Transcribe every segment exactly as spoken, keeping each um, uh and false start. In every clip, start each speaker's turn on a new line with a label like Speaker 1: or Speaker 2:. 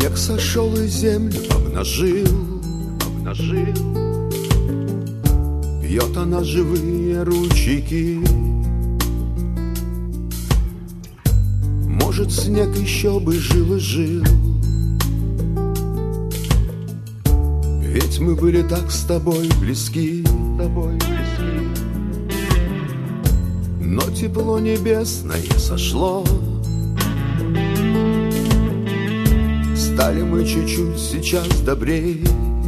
Speaker 1: Снег сошел и землю обнажил, обнажил. Пьет она живые ручейки. Может, снег еще бы жил и жил, ведь мы были так с тобой близки, с тобой близки. Но тепло небесное сошло, стали мы чуть-чуть сейчас добрей.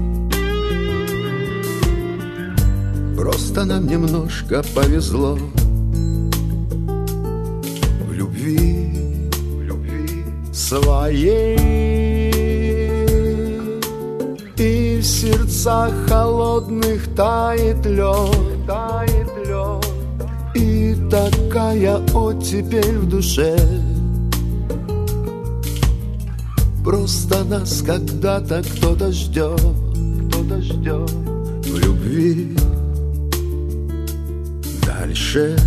Speaker 1: Просто нам немножко повезло в любви, в любви своей. И в сердцах холодных тает лед, тает лед. И такая оттепель в душе. Просто нас когда-то кто-то ждет, кто-то ждет в любви дальше.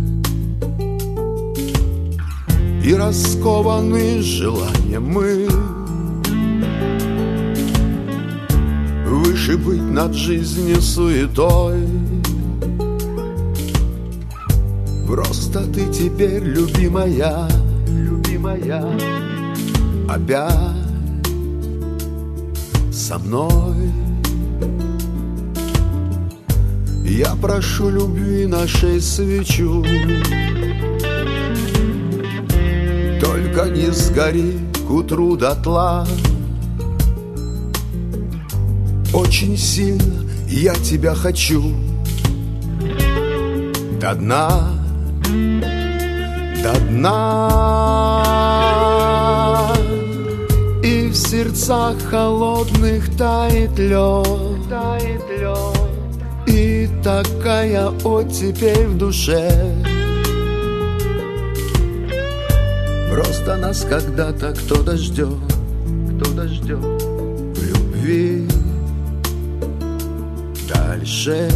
Speaker 1: И раскованы желанием мы выше быть над жизнью суетой. Просто ты теперь, любимая, любимая, опять со мной. Я прошу любви нашей свечу, только не сгори к утру дотла. Очень сильно я тебя хочу до дна, до дна. И в сердцах холодных тает лед, тает лед. И такая оттепель в душе. Просто нас когда-то кто-то ждет, кто-то ждет в любви дальше.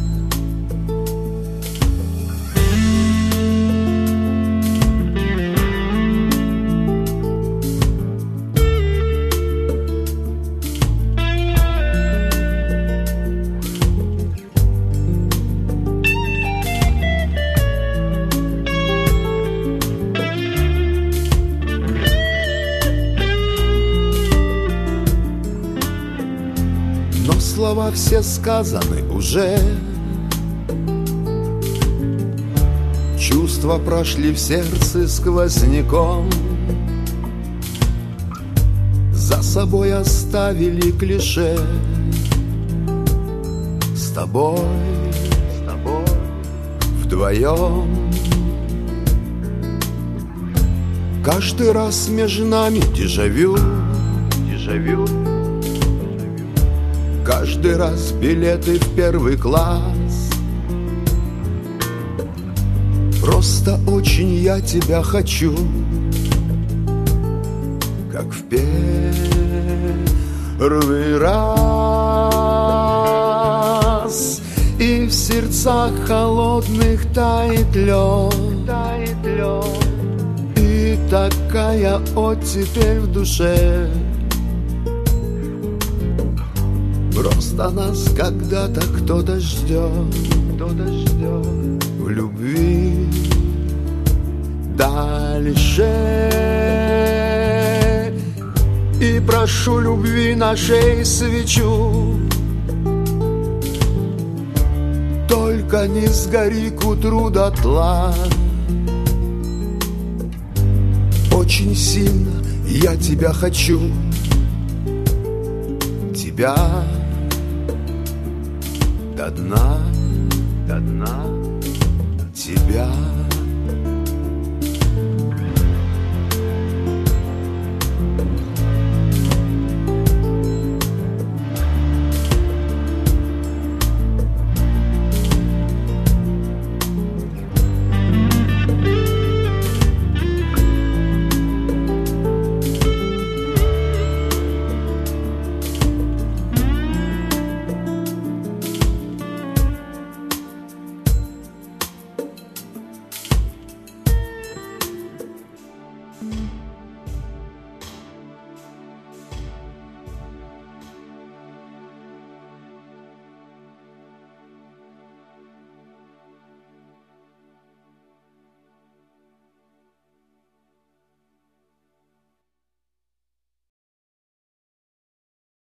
Speaker 1: Слова все сказаны уже, чувства прошли в сердце сквозняком, за собой оставили клише. С тобой, с тобой вдвоем. Каждый раз между нами дежавю, дежавю. Каждый раз билеты в первый класс. Просто очень я тебя хочу, как в первый раз. И в сердцах холодных тает лед, тает лед. И такая оттепель в душе. Просто нас когда-то кто-то ждет, кто-то ждет в любви дальше. И прошу любви нашей свечу, только не сгори к утру дотла. Очень сильно я тебя хочу, тебя до дна, до дна, тебя.